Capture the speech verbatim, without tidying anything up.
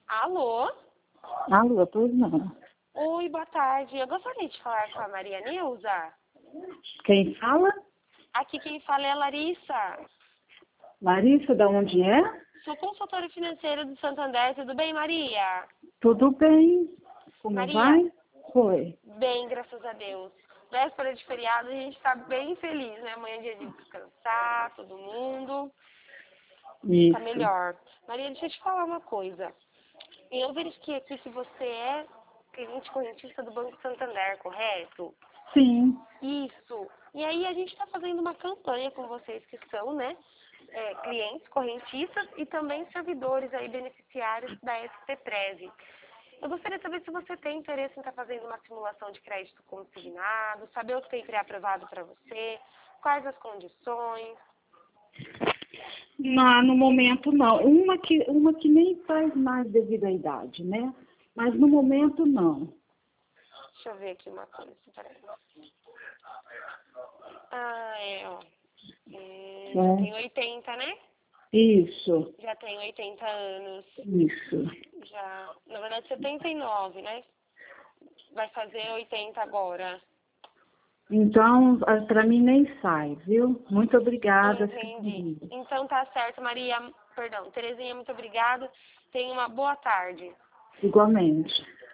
Alô? Alô, pois não. Oi, boa tarde. Eu gostaria de falar com a Maria Neuza. Quem fala? Aqui quem fala é a Larissa. Larissa, da onde é? Sou consultora financeira do Santander. Tudo bem, Maria? Tudo bem. Como Maria, vai? Oi. bem, graças a Deus. Véspera de feriado, a gente está bem feliz, né? Amanhã é dia de descansar, todo mundo. Isso. Tá melhor. Maria, deixa eu te falar uma coisa. Eu verifiquei aqui que você é cliente correntista do Banco Santander, correto? Sim. Isso. E aí a gente está fazendo uma campanha com vocês que são, né, é, clientes correntistas e também servidores aí beneficiários da S C Prev. Eu gostaria de saber se você tem interesse em estar fazendo uma simulação de crédito consignado, saber o que tem pré-aprovado para você, quais as condições. Não, no momento não. Uma que, uma que nem faz mais devido à idade, né? Mas no momento não. Deixa eu ver aqui uma coisa, peraí. Ah, é, ó. Hum, já É. tem oitenta, né? Isso, Já tem oitenta anos. isso. Já, na verdade, setenta e nove, né? Vai fazer oitenta agora. Então, para mim nem sai, viu? Muito obrigada. Entendi. Então tá certo, Maria. Perdão, Terezinha, muito obrigada. Tenha uma boa tarde. Igualmente.